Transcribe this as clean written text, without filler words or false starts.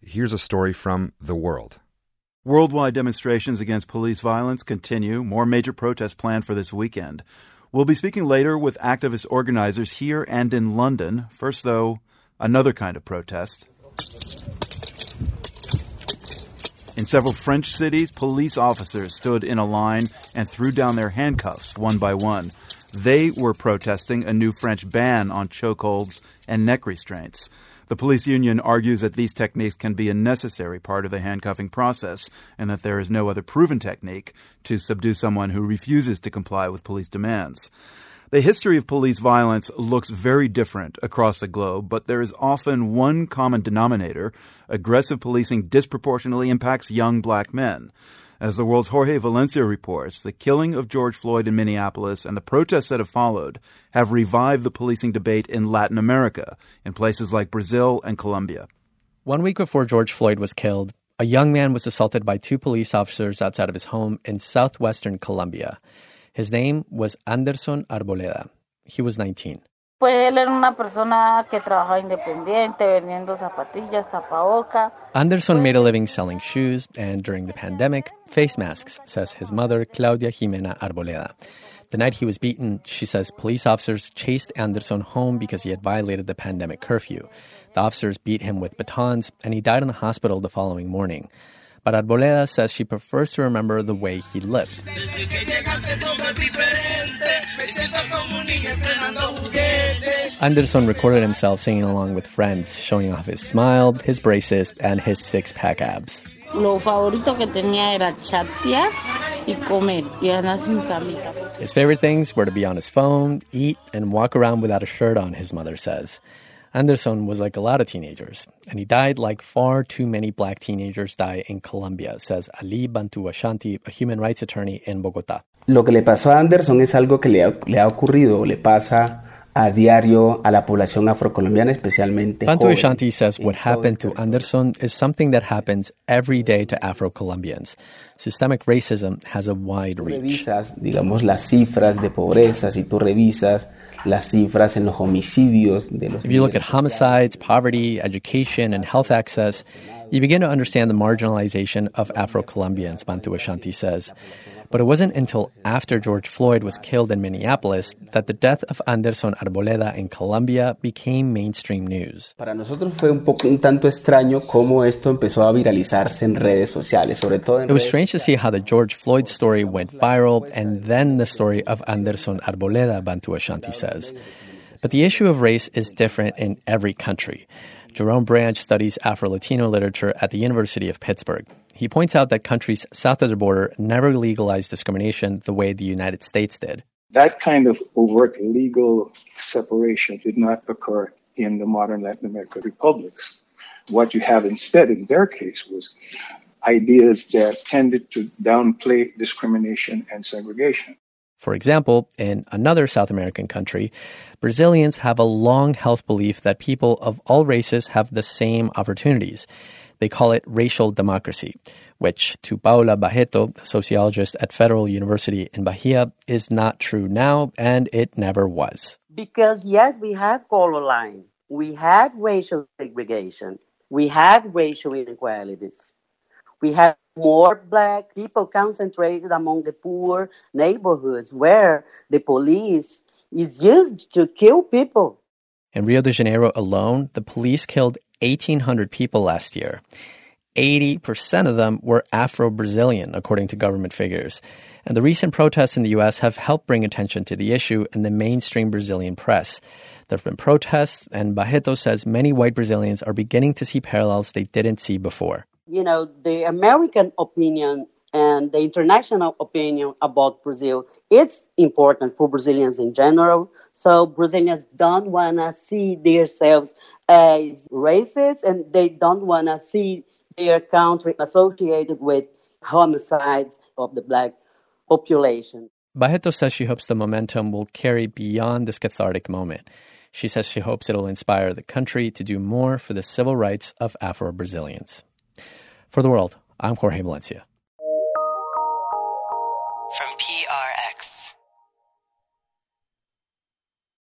here's a story from The World. Worldwide demonstrations against police violence continue. More major protests planned for this weekend. We'll be speaking later with activist organizers here and in London. First, though, another kind of protest. In several French cities, police officers stood in a line and threw down their handcuffs one by one. They were protesting a new French ban on chokeholds and neck restraints. The police union argues that these techniques can be a necessary part of the handcuffing process and that there is no other proven technique to subdue someone who refuses to comply with police demands. The history of police violence looks very different across the globe, but there is often one common denominator. Aggressive policing disproportionately impacts young black men. As The World's Jorge Valencia reports, the killing of George Floyd in Minneapolis and the protests that have followed have revived the policing debate in Latin America, in places like Brazil and Colombia. 1 week before George Floyd was killed, a young man was assaulted by two police officers outside of his home in southwestern Colombia. His name was Anderson Arboleda. He was 19. Pues él era una persona que trabajaba independiente, vendiendo zapatillas, tapabocas. Anderson made a living selling shoes and, during the pandemic, face masks, says his mother, Claudia Jimena Arboleda. The night he was beaten, she says police officers chased Anderson home because he had violated the pandemic curfew. The officers beat him with batons, and he died in the hospital the following morning. But Arboleda says she prefers to remember the way he lived. Anderson recorded himself singing along with friends, showing off his smile, his braces, and his six-pack abs. Lo favorito que tenía era chatear y comer, y andar sin camisa. His favorite things were to be on his phone, eat, and walk around without a shirt on, his mother says. Anderson was like a lot of teenagers, and he died like far too many black teenagers die in Colombia, says Ali Bantu Ashanti, a human rights attorney in Bogotá. Lo que le pasó a Anderson es algo que le ha ocurrido, le pasa a diario a la población afrocolombiana, especialmente Bantu joven. Ashanti says what happened to Anderson is something that happens every day to Afro-Colombians. Systemic racism has a wide reach. Revisas, digamos, las cifras de pobreza, si tú revisas las cifras en los homicidios de los... If you look at homicides, poverty, education, and health access, you begin to understand the marginalization of Afro-Colombians, Bantu Ashanti says. But it wasn't until after George Floyd was killed in Minneapolis that the death of Anderson Arboleda in Colombia became mainstream news. Para nosotros fue un tanto extraño cómo esto empezó a viralizarse en redes sociales, sobre todo en It was strange to see how the George Floyd story went viral and then the story of Anderson Arboleda, Bantu Ashanti says. But the issue of race is different in every country. Jerome Branch studies Afro-Latino literature at the University of Pittsburgh. He points out that countries south of the border never legalized discrimination the way the United States did. That kind of overt legal separation did not occur in the modern Latin American republics. What you have instead in their case was ideas that tended to downplay discrimination and segregation. For example, in another South American country, Brazilians have a long-held belief that people of all races have the same opportunities. They call it racial democracy, which, to Paula Barreto, a sociologist at Federal University in Bahia, is not true now, and it never was. Because, yes, we have color line. We have racial segregation. We have racial inequalities. We have more black people concentrated among the poor neighborhoods where the police is used to kill people. In Rio de Janeiro alone, the police killed 1,800 people last year. 80% of them were Afro-Brazilian, according to government figures. And the recent protests in the U.S. have helped bring attention to the issue in the mainstream Brazilian press. There have been protests, and Barreto says many white Brazilians are beginning to see parallels they didn't see before. You know, the American opinion and the international opinion about Brazil, it's important for Brazilians in general. So Brazilians don't want to see themselves as racist, and they don't want to see their country associated with homicides of the black population. Barreto says she hopes the momentum will carry beyond this cathartic moment. She says she hopes it'll inspire the country to do more for the civil rights of Afro-Brazilians. For The World, I'm Jorge Valencia.